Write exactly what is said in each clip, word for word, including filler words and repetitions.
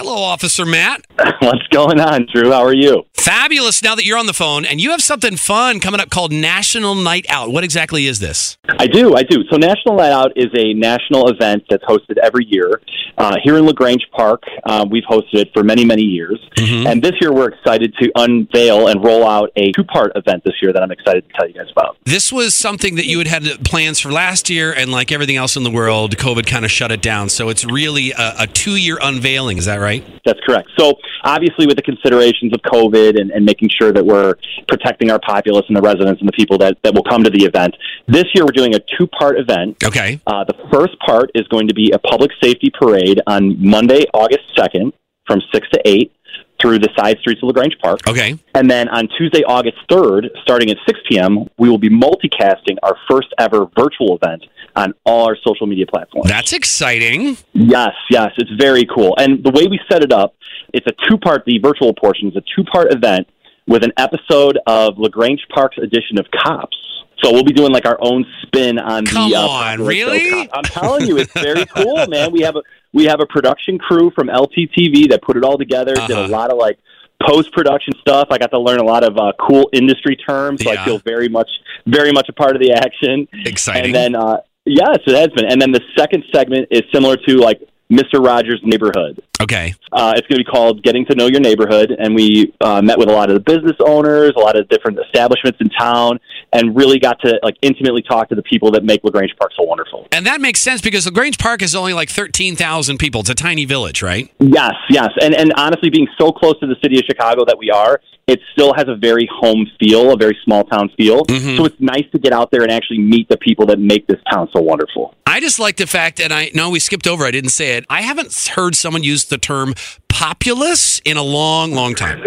Hello, Officer Matt. What's going on, Drew? How are you? Fabulous. Now that you're on the phone, and you have something fun coming up called National Night Out. What exactly is this? I do, I do. So National Night Out is a national event that's hosted every year. Uh, here in LaGrange Park, uh, we've hosted it for many, many years. Mm-hmm. And this year we're excited to unveil and roll out a two-part event this year that I'm excited to tell you guys about. This was something that you had had plans for last year, and like everything else in the world, COVID kind of shut it down. So it's really a, a two-year unveiling. Is that right? That's correct. So obviously with the considerations of COVID and, and making sure that we're protecting our populace and the residents and the people that, that will come to the event, this year we're doing a two-part event. Okay. Uh, the first part is going to be a public safety parade on Monday, August second from six to eight through the side streets of LaGrange Park. Okay. And then on Tuesday, August third, starting at six p.m., we will be multicasting our first ever virtual event on all our social media platforms. That's exciting. Yes, yes, it's very cool. And the way we set it up, it's a two-part, the virtual portion is a two-part event with an episode of LaGrange Park's edition of Cops. So we'll be doing like our own spin on Come the. Come uh, on, really? I'm telling you, it's very cool, man. We have a we have a production crew from L T T V that put it all together. Uh-huh. Did a lot of like post production stuff. I got to learn a lot of uh, cool industry terms, so yeah. I feel very much very much a part of the action. Exciting. And then uh, yes, it has been. And then the second segment is similar to like Mister Rogers' Neighborhood. Okay. Uh, it's going to be called Getting to Know Your Neighborhood, and we uh, met with a lot of the business owners, a lot of different establishments in town, and really got to like intimately talk to the people that make LaGrange Park so wonderful. And that makes sense because LaGrange Park is only like thirteen thousand people. It's a tiny village, right? Yes, yes. And, and honestly, being so close to the city of Chicago that we are, it still has a very home feel, a very small town feel. Mm-hmm. So it's nice to get out there and actually meet the people that make this town so wonderful. I just like the fact, and I know we skipped over, I didn't say it, I haven't heard someone use the term populace in a long, long time.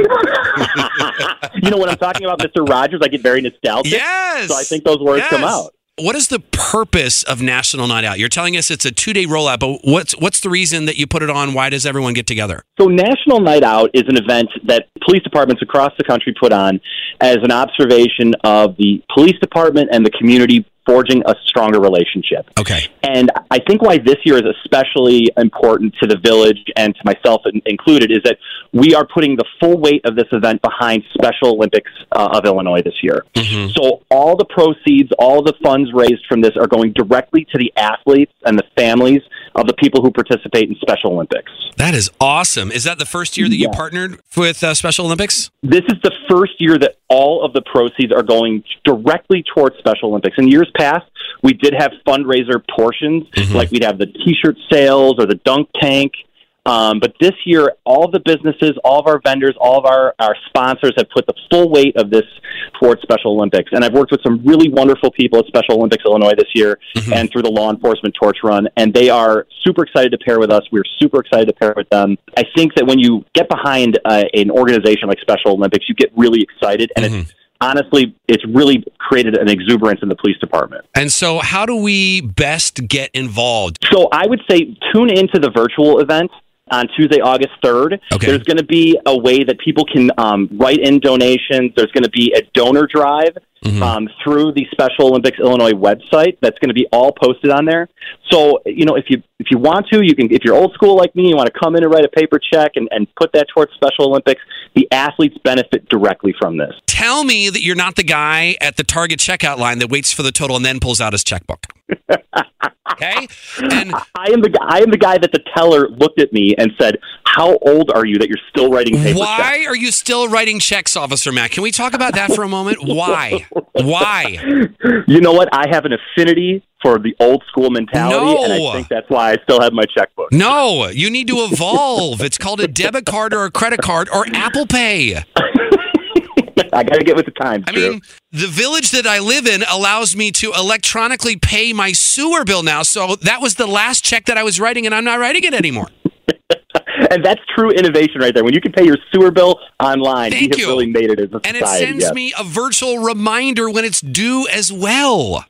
You know, when I'm talking about Mister Rogers, I get very nostalgic. Yes! So I think those words yes. come out. What is the purpose of National Night Out? You're telling us it's a two-day rollout, but what's what's the reason that you put it on? Why does everyone get together? So National Night Out is an event that police departments across the country put on as an observation of the police department and the community forging a stronger relationship. Okay. And I think why this year is especially important to the village and to myself included is that we are putting the full weight of this event behind Special Olympics uh, of Illinois this year. Mm-hmm. So all the proceeds, all the funds raised from this are going directly to the athletes and the families of the people who participate in Special Olympics. That is awesome. Is that the first year that yeah. you partnered with uh, Special Olympics? This is the first year that all of the proceeds are going directly towards Special Olympics. In years past, we did have fundraiser portions, mm-hmm. like we'd have the T-shirt sales or the dunk tank. Um, but this year, all the businesses, all of our vendors, all of our, our sponsors have put the full weight of this towards Special Olympics. And I've worked with some really wonderful people at Special Olympics Illinois this year mm-hmm. and through the Law Enforcement Torch Run. And they are super excited to pair with us. We're super excited to pair with them. I think that when you get behind uh, an organization like Special Olympics, you get really excited. And mm-hmm. it's honestly, it's really created an exuberance in the police department. And so how do we best get involved? So I would say tune into the virtual event on Tuesday, August third. Okay. There's going to be a way that people can um, write in donations. There's going to be a donor drive mm-hmm. um, through the Special Olympics Illinois website. That's going to be all posted on there. So, you know, if you if you want to, you can. If you're old school like me, you want to come in and write a paper check and, and put that towards Special Olympics. The athletes benefit directly from this. Tell me that you're not the guy at the Target checkout line that waits for the total and then pulls out his checkbook. Okay, and I am the I am the guy that the teller looked at me and said, "How old are you that you're still writing paper why checks?" are you still writing checks, Officer Matt? Can we talk about that for a moment? Why? Why? You know what? I have an affinity for the old school mentality, no. and I think that's why I still have my checkbook. No, you need to evolve. It's called a debit card or a credit card or Apple Pay. I got to get with the times. I Drew. mean, the village that I live in allows me to electronically pay my sewer bill now. So that was the last check that I was writing, and I'm not writing it anymore. And that's true innovation right there. When you can pay your sewer bill online, Thank we have you. really made it as a and society. And it sends yes. me a virtual reminder when it's due as well.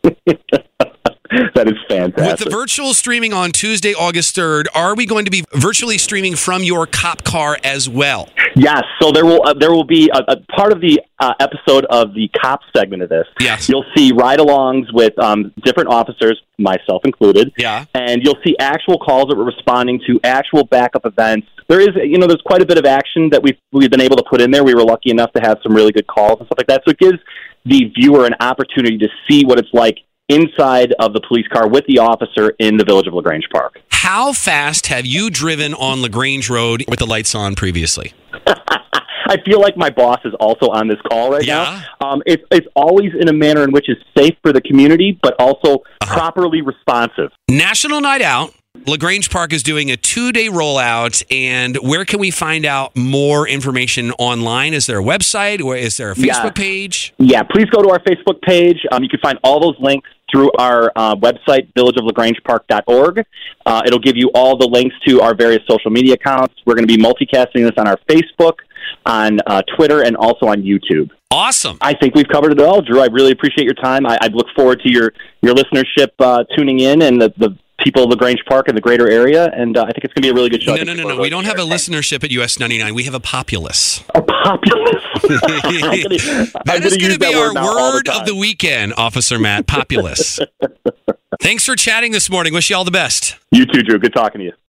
That is fantastic. With the virtual streaming on Tuesday, August third, are we going to be virtually streaming from your cop car as well? Yes. So there will uh, there will be a, a part of the uh, episode of the cop segment of this. Yes. You'll see ride-alongs with um, different officers, myself included. Yeah. And you'll see actual calls that we're responding to, actual backup events, there is, you know, there's quite a bit of action that we've we've been able to put in there. We were lucky enough to have some really good calls and stuff like that. So it gives the viewer an opportunity to see what it's like inside of the police car with the officer in the Village of LaGrange Park. How fast have you driven on LaGrange Road with the lights on previously? I feel like my boss is also on this call right Yeah. now. Um, it's it's always in a manner in which is safe for the community, but also Uh-huh. properly responsive. National Night Out. LaGrange Park is doing a two-day rollout, and where can we find out more information online? Is there a website, or is there a Facebook Yeah. page? Yeah, please go to our Facebook page. Um, you can find all those links through our uh, website, village of lagrange park dot org. Uh, it'll give you all the links to our various social media accounts. We're going to be multicasting this on our Facebook, on uh, Twitter, and also on YouTube. Awesome. I think we've covered it all, Drew. I really appreciate your time. I, I look forward to your, your listenership uh, tuning in and the, the people of LaGrange Park and the greater area, and uh, I think it's going to be a really good show. No, no, no, no. We don't have a listenership at U S ninety-nine. We have a populace. A populace. That is going to be our word of the weekend, Officer Matt. Populace. Thanks for chatting this morning. Wish you all the best. You too, Drew. Good talking to you.